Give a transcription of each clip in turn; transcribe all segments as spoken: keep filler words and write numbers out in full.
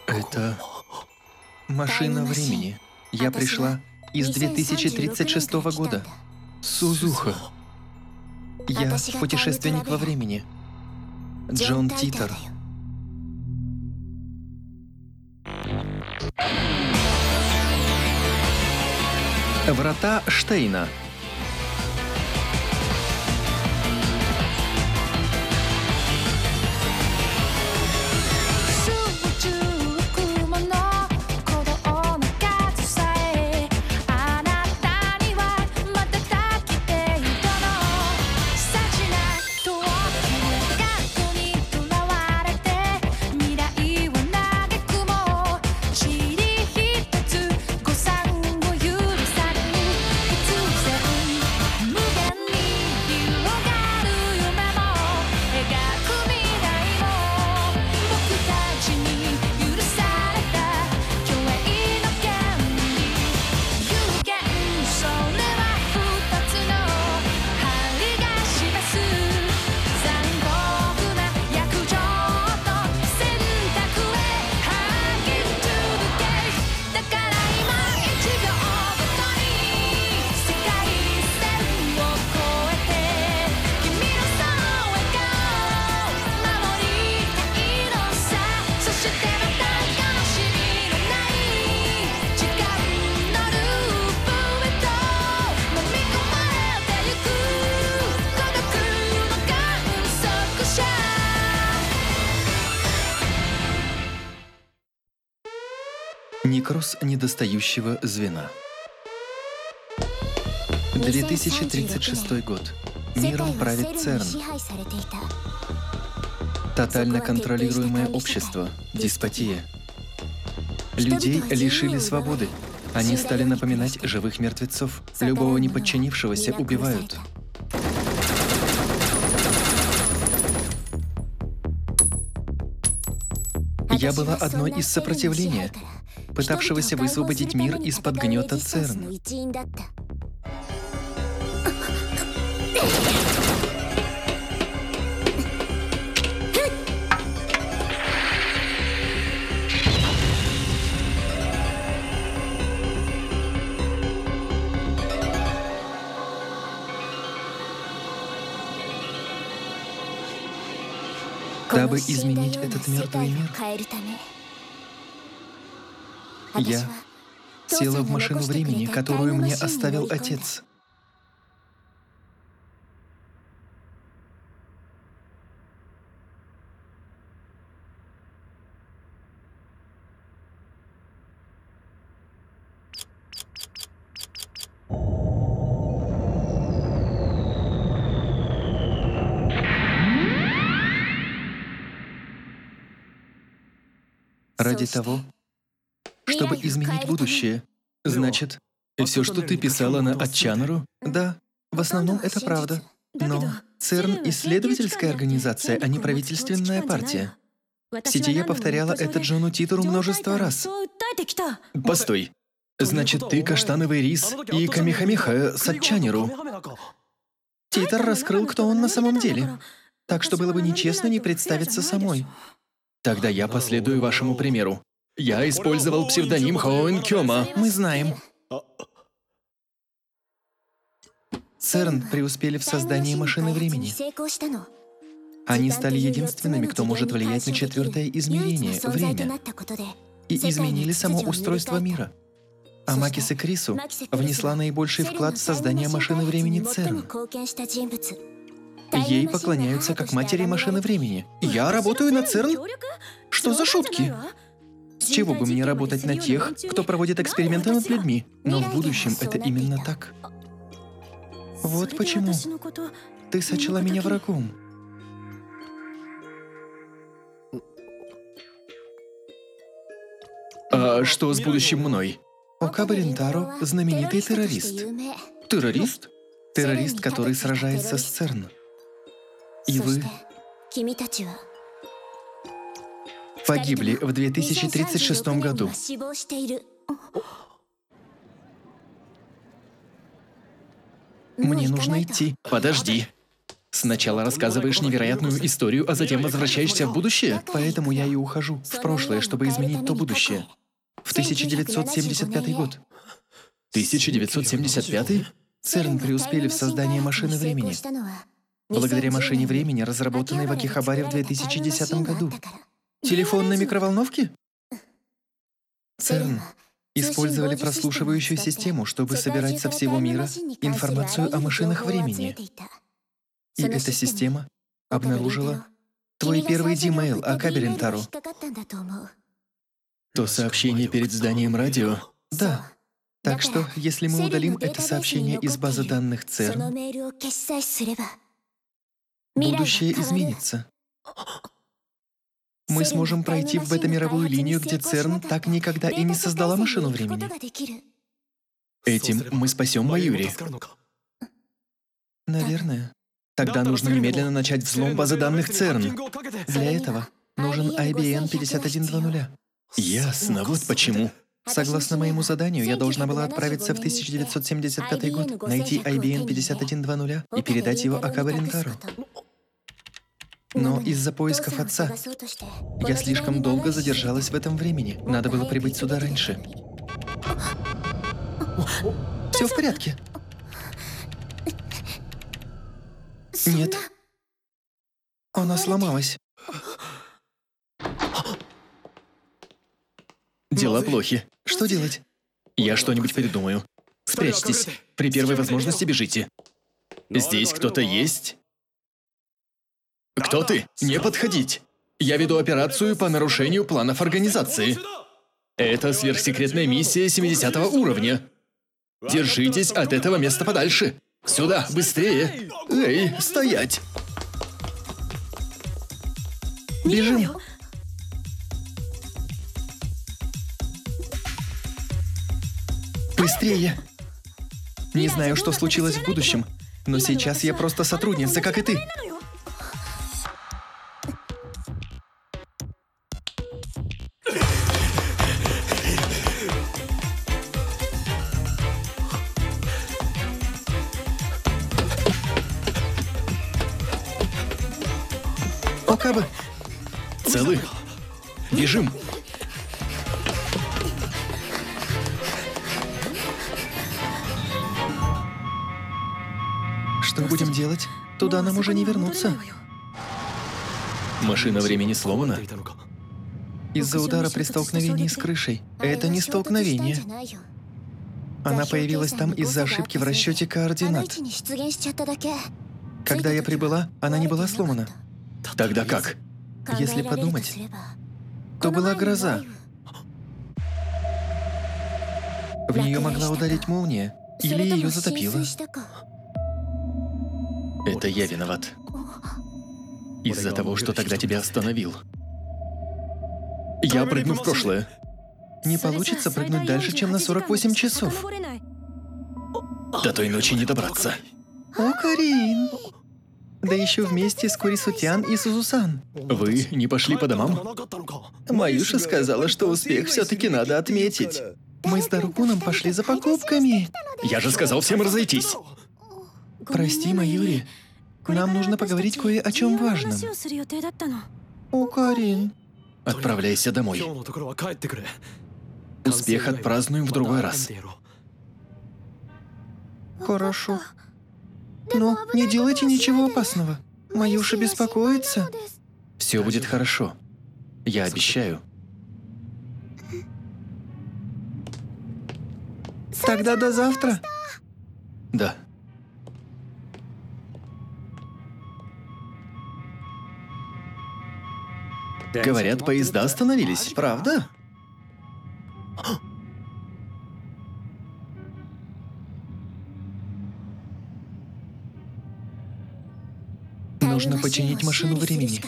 Это машина времени. Я пришла из две тысячи тридцать шестого года. Сузуха. Я путешественник во времени. Джон Титер. Врата Штейна. Некроз недостающего звена. две тысячи тридцать шестой год. Миром правит ЦЕРН. Тотально контролируемое общество. Деспотия. Людей лишили свободы. Они стали напоминать живых мертвецов. Любого неподчинившегося убивают. Я была одной из сопротивления, пытавшегося высвободить мир из-под гнета ЦЕРН. Дабы изменить этот мертвый мир, я села в машину времени, которую мне оставил отец. Ради того, чтобы изменить будущее. Значит, все, что ты писала на Атчанару? Да, в основном это правда. Но ЦЕРН — исследовательская организация, а не правительственная партия. В сети я повторяла это Джону Титеру множество раз. Постой. Значит, ты каштановый рис и камихамиха с Атчанару. Титер раскрыл, кто он на самом деле. Так что было бы нечестно не представиться самой. Тогда я последую вашему примеру. Я использовал псевдоним Хоэн Кёма. Мы знаем. ЦЕРН преуспели в создании машины времени. Они стали единственными, кто может влиять на четвертое измерение — время, и изменили само устройство мира. А Макисе Крису внесла наибольший вклад в создание машины времени ЦЕРН. Ей поклоняются как матери машины времени. Я работаю на ЦЕРН? Что за шутки? С чего бы мне работать на тех, кто проводит эксперименты над людьми? Но в будущем это именно так. Вот почему ты сочла меня врагом. А что с будущим мной? Окаба Ринтаро — знаменитый террорист. Террорист? Террорист, который сражается с ЦЕРН. И вы погибли в две тысячи тридцать шестом году. Мне нужно идти. Подожди. Сначала рассказываешь невероятную историю, а затем возвращаешься в будущее? Поэтому я и ухожу в прошлое, чтобы изменить то будущее. В тысяча девятьсот семьдесят пятый год. тысяча девятьсот семьдесят пятый? ЦЕРН преуспели в создании машины времени. Благодаря машине времени, разработанной в Акихабаре в две тысячи десятом году. Телефон на микроволновке? ЦЕРН использовали прослушивающую систему, чтобы собирать со всего мира информацию о машинах времени. И эта система обнаружила твой первый димейл о Каберинтару. То сообщение перед зданием радио? Да. Так что, если мы удалим это сообщение из базы данных ЦЕРН, будущее изменится. Мы сможем пройти в бета-мировую линию, где ЦЕРН так никогда и не создала машину времени. Этим мы спасем Майюри. Наверное. Тогда нужно немедленно начать взлом базы данных ЦЕРН. Для этого нужен ай би эн пятьдесят один двадцать. Ясно, вот почему. Согласно моему заданию, я должна была отправиться в тысяча девятьсот семьдесят пятый год, найти ай би эн пятьдесят один двадцать и передать его Акабаринтару. Но из-за поисков отца я слишком долго задержалась в этом времени. Надо было прибыть сюда раньше. Все в порядке? Нет. Она сломалась. Дела плохи. Что делать? Я что-нибудь придумаю. Спрячьтесь. При первой возможности бежите. Здесь кто-то есть? Кто ты? Не подходить. Я веду операцию по нарушению планов организации. Это сверхсекретная миссия семидесятого уровня. Держитесь от этого места подальше. Сюда, быстрее. Эй, стоять. Бежим. Быстрее. Не знаю, что случилось в будущем, но сейчас я просто сотрудница, как и ты. Окабы. Целы. Бежим. Что будем делать? Туда нам уже не вернуться. Машина времени сломана. Из-за удара при столкновении с крышей. Это не столкновение. Она появилась там из-за ошибки в расчете координат. Когда я прибыла, она не была сломана. Тогда как? Если подумать, то была гроза. В нее могла ударить молния, или ее затопило. Это я виноват. Из-за того, что тогда тебя остановил. Я прыгну в прошлое. Не получится прыгнуть дальше, чем на сорок восемь часов. До той ночи не добраться. О, Карин! Да еще вместе с Курисутян и Сузусан. Вы не пошли по домам? Маюша сказала, что успех все-таки надо отметить. Мы с Дарукуном пошли за покупками. Я же сказал всем разойтись. Прости, Майюри. Нам нужно поговорить кое о чем важном. О, Карин. Отправляйся домой. Успех отпразднуем в другой раз. Хорошо. Но не делайте ничего опасного. Маюша беспокоится. Все будет хорошо. Я обещаю. Тогда до завтра. Да. Говорят, поезда остановились, правда? Нужно починить машину времени.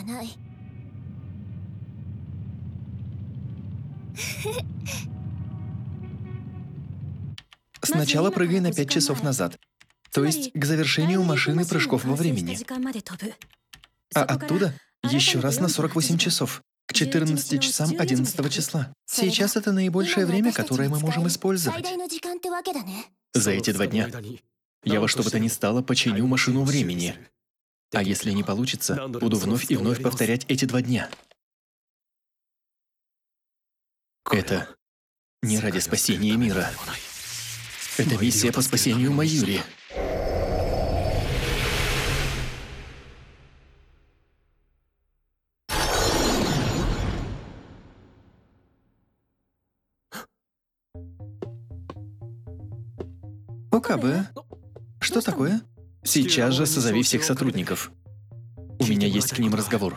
Сначала прыгай на пять часов назад. То есть к завершению машины прыжков во времени. А оттуда еще раз на сорок восемь часов. К четырнадцати часам одиннадцатого числа. Сейчас это наибольшее время, которое мы можем использовать. За эти два дня я во что бы то ни стало починю машину времени. А если не получится, буду вновь и вновь повторять эти два дня. Это не ради спасения мира. Это миссия по спасению Майюри. Окабе, что такое? Сейчас же созови всех сотрудников. У меня есть к ним разговор.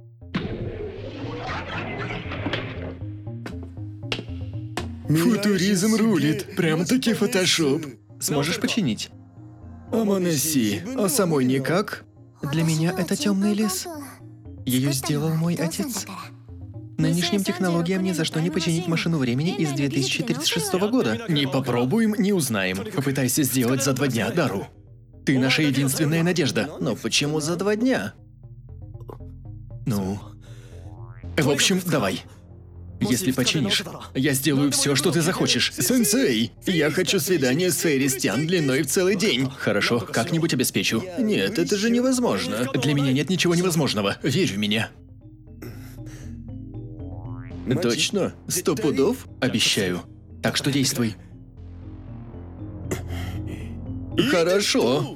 Футуризм рулит. Прямо-таки фотошоп. Сможешь починить? Аманаси, а самой никак? Для меня это темный лес. Ее сделал мой отец. Нынешним технологиям ни за что не починить машину времени из две тысячи тридцать шестого года. Не попробуем, не узнаем. Попытайся сделать за два дня, Дару. Ты наша единственная надежда. Но почему за два дня? Ну... В общем, давай. Если починишь, я сделаю все, что ты захочешь. Сенсей, я хочу свидание с Фейристиан длиной в целый день. Хорошо, как-нибудь обеспечу. Нет, это же невозможно. Для меня нет ничего невозможного. Верь в меня. Точно? Сто пудов? Обещаю. Так что действуй. Хорошо.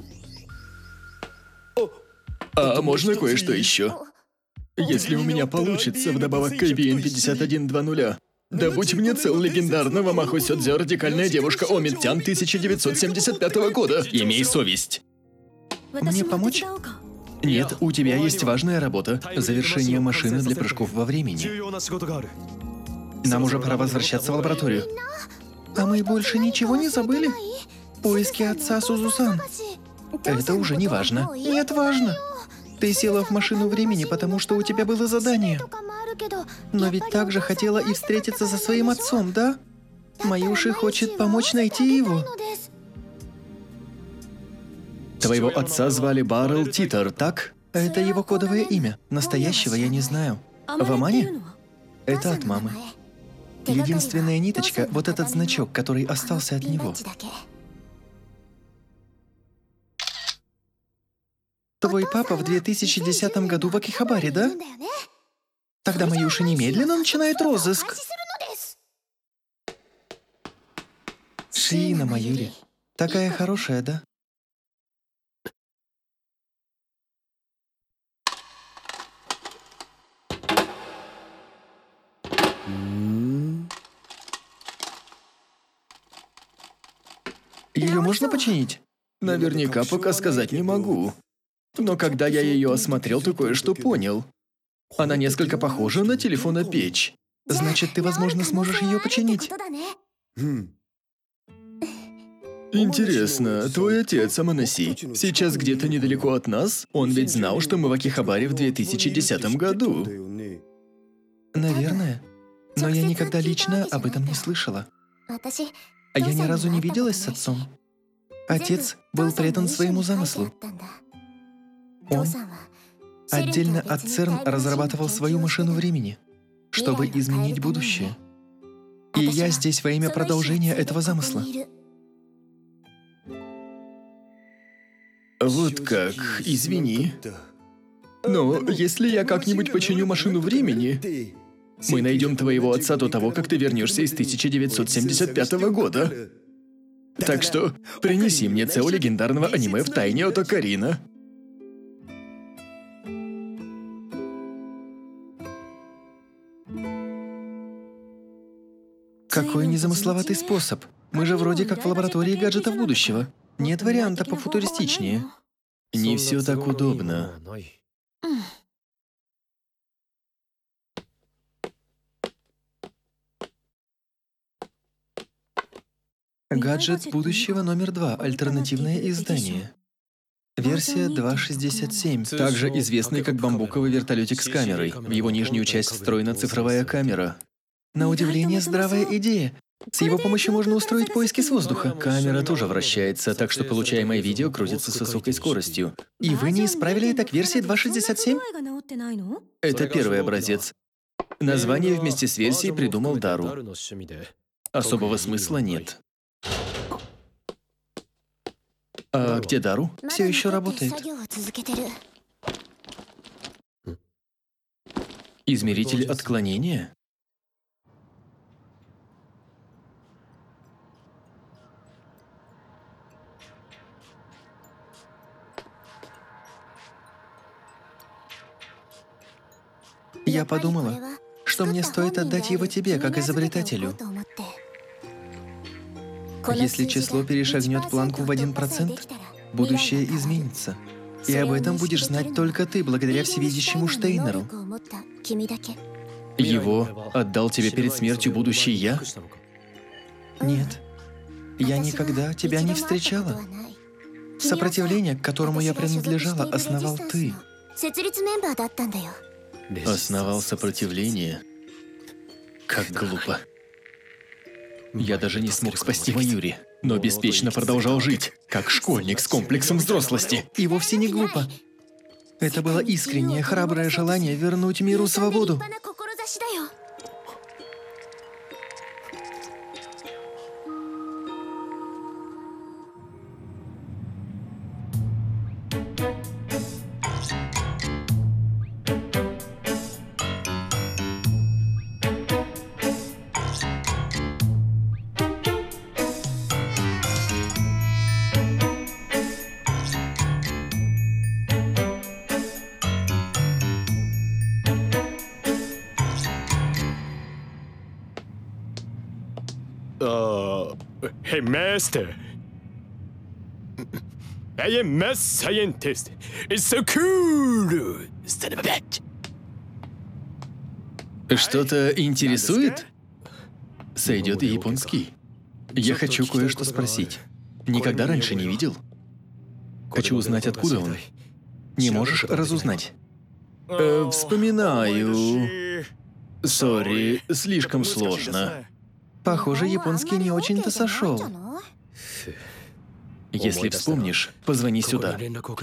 А можно кое-что еще? Если у меня получится, вдобавок к эй би эн пятьдесят один двадцать, добудь мне цел легендарного Махо Сёдзё радикальная девушка Омитян тысяча девятьсот семьдесят пятого года. Имей совесть. Мне помочь? Нет, у тебя есть важная работа. Завершение машины для прыжков во времени. Нам уже пора возвращаться в лабораторию. А мы больше ничего не забыли? Поиски отца Сузусан. Это уже не важно. Нет, важно. Ты села в машину времени, потому что у тебя было задание. Но ведь также хотела и встретиться со своим отцом, да? Майюши хочет помочь найти его. Твоего отца звали Баррел Титер, так? Это его кодовое имя. Настоящего я не знаю. В Амане? Это от мамы. Единственная ниточка — вот этот значок, который остался от него. Твой папа в две тысячи десятом году в Акихабаре, да? Тогда Майюши немедленно начинает розыск. Шиина Майюри. Такая хорошая, да? Ее можно починить? Наверняка пока сказать не могу. Но когда я ее осмотрел, то кое-что понял. Она несколько похожа на телефонопечь. Значит, ты, возможно, сможешь ее починить. Интересно, твой отец, Аманаси, сейчас где-то недалеко от нас? Он ведь знал, что мы в Акихабаре в две тысячи десятом году. Наверное. Но я никогда лично об этом не слышала. А я ни разу не виделась с отцом. Отец был предан своему замыслу. Он отдельно от ЦЕРН разрабатывал свою машину времени, чтобы изменить будущее. И я здесь во имя продолжения этого замысла. Вот как, извини. Но если я как-нибудь починю машину времени, мы найдем твоего отца до того, как ты вернешься из тысяча девятьсот семьдесят пятого года. Так что принеси мне цел легендарного аниме в тайне от Окарина. Какой незамысловатый способ. Мы же вроде как в лаборатории гаджетов будущего. Нет варианта пофутуристичнее. Не все так удобно. Гаджет будущего номер два. Альтернативное издание. Версия два шестьдесят семь, также известный как бамбуковый вертолетик с камерой. В его нижнюю часть встроена цифровая камера. На удивление, здравая идея. С его помощью можно устроить поиски с воздуха. Камера тоже вращается, так что получаемое видео крутится с высокой скоростью. И вы не исправили это к версии два шестьдесят семь? Это первый образец. Название вместе с версией придумал Дару. Особого смысла нет. А где Дару? Все еще работает. Измеритель отклонения? Я подумала, что мне стоит отдать его тебе, как изобретателю. Если число перешагнет планку в один процент, будущее изменится. И об этом будешь знать только ты, благодаря всевидящему Штейнеру. Его отдал тебе перед смертью будущий я? Нет. Я никогда тебя не встречала. Сопротивление, к которому я принадлежала, основал ты. Основал сопротивление? Как глупо. Я даже не смог спасти Маюри, но беспечно продолжал жить, как школьник с комплексом взрослости. И вовсе не глупо. Это было искреннее, храброе желание вернуть миру свободу. Uh, hey, master. I am math scientist. It's so cool. Son of a bitch. Что-то интересует? Сойдет и японский. Я хочу кое-что спросить. Никогда раньше не видел? Хочу узнать, откуда он. Не можешь разузнать? Э, вспоминаю. Сори, слишком сложно. Похоже, японский не очень-то сошел. Если вспомнишь, позвони сюда.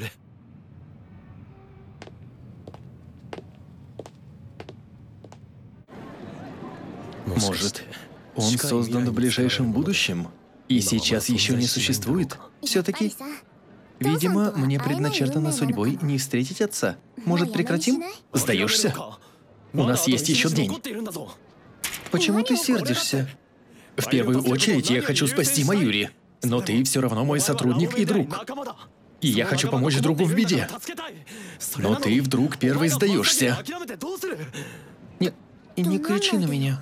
Может, он создан в ближайшем будущем и сейчас еще не существует? Все-таки, видимо, мне предначертано судьбой не встретить отца. Может, прекратим? Сдаешься? У нас есть еще день. Почему ты сердишься? В первую очередь я хочу спасти Маюри, но ты все равно мой сотрудник и друг. И я хочу помочь другу в беде. Но ты вдруг первый сдаешься. Не, не кричи на меня.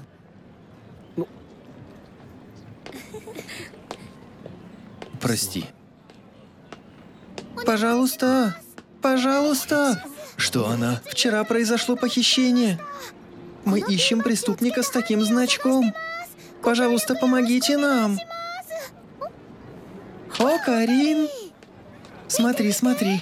Прости. Пожалуйста, пожалуйста. Что она? Вчера произошло похищение. Мы ищем преступника с таким значком. Пожалуйста, помогите нам. О, Карин. Смотри, смотри.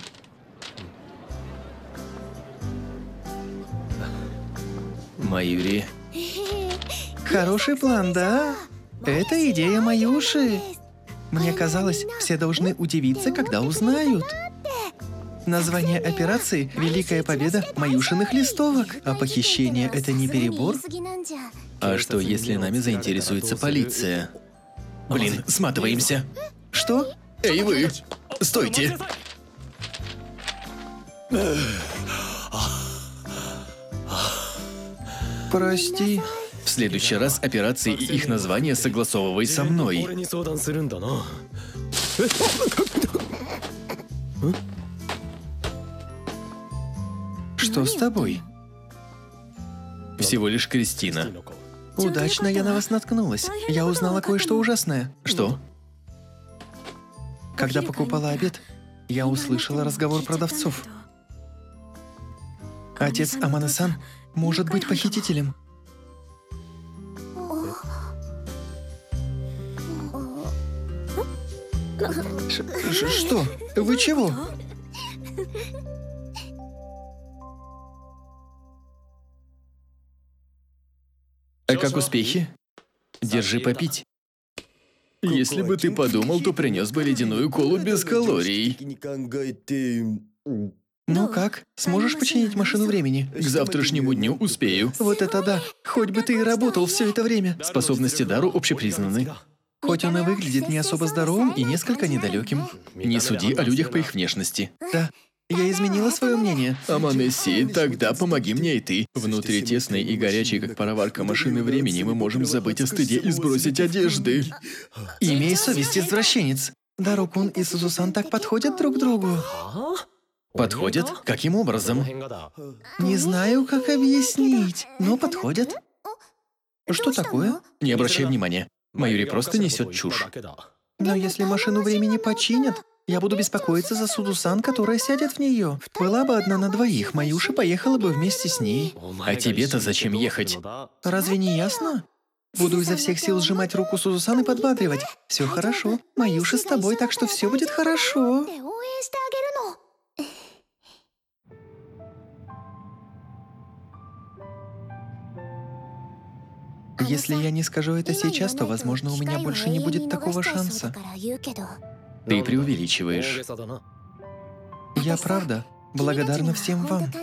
Маюри. Хороший план, да? Это идея Маюши. Мне казалось, все должны удивиться, когда узнают. Название операции – «Великая победа Маюшиных листовок». А похищение – это не перебор? А что, если нами заинтересуется полиция? Блин, сматываемся. Что? Эй, вы! Стойте! Прости. В следующий раз операции и их название согласовывай со мной. Что с тобой? Всего лишь Кристина. Удачно я на вас наткнулась. Я узнала кое-что ужасное. Что? Когда покупала обед, я услышала разговор продавцов. Отец Амане-сан может быть похитителем. Ш -ш Что? Вы чего? А как успехи? Держи попить. Если бы ты подумал, то принес бы ледяную колу без калорий. Ну как? Сможешь починить машину времени? К завтрашнему дню успею. Вот это да! Хоть бы ты и работал все это время. Способности Дару общепризнаны. Хоть он и выглядит не особо здоровым и несколько недалеким. Не суди о людях по их внешности. Да, Я изменила свое мнение. Аманесси, тогда помоги мне и ты. Внутри тесной и горячей, как пароварка машины времени, мы можем забыть о стыде и сбросить одежды. Имей совесть, извращенец. Дару-кун и Сузу-сан так подходят друг к другу. Подходят? Каким образом? Не знаю, как объяснить, но подходят. Что такое? Не обращай внимания. Майори просто несет чушь. Но если машину времени починят, я буду беспокоиться за Сузу-сан, которая сядет в нее. Была бы одна на двоих, Маюши поехала бы вместе с ней. А тебе-то зачем ехать? Разве не ясно? Буду изо всех сил сжимать руку Сузу-сан и подбадривать. Все хорошо, Маюши с тобой, так что все будет хорошо. Если я не скажу это сейчас, то, возможно, у меня больше не будет такого шанса. Ты преувеличиваешь. Я правда благодарна всем вам.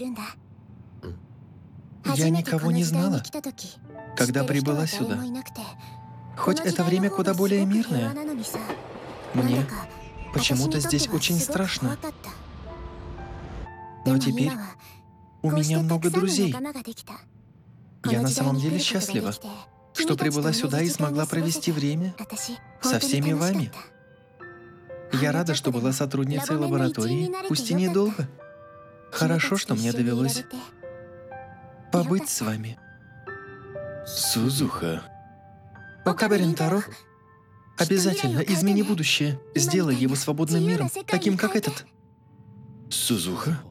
Я никого не знала, когда прибыла сюда. Хоть это время куда более мирное, мне почему-то здесь очень страшно. Но теперь у меня много друзей. Я на самом деле счастлива, что прибыла сюда и смогла провести время со всеми вами. Я рада, что была сотрудницей лаборатории, пусть и недолго. Хорошо, что мне довелось побыть с вами. Сузуха. Окаба Рентаро, обязательно измени будущее. Сделай его свободным миром, таким как этот. Сузуха?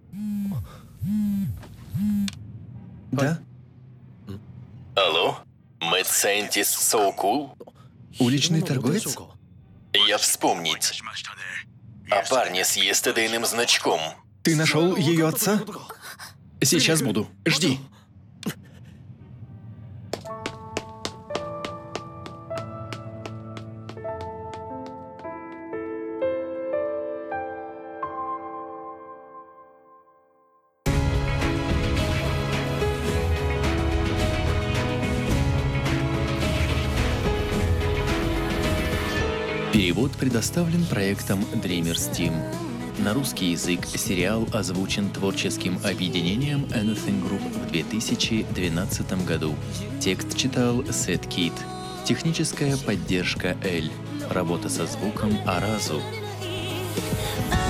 Да? Алло? Mad Scientist So Cool? Уличный торговец? Я вспомнить. О парне с естедейным значком. Ты нашел ее отца? Сейчас буду. Жди. Перевод предоставлен проектом Dreamers Team. На русский язык сериал озвучен творческим объединением Anything Group в две тысячи двенадцатом году. Текст читал Сет Кит. Техническая поддержка Эль. Работа со звуком Аразу.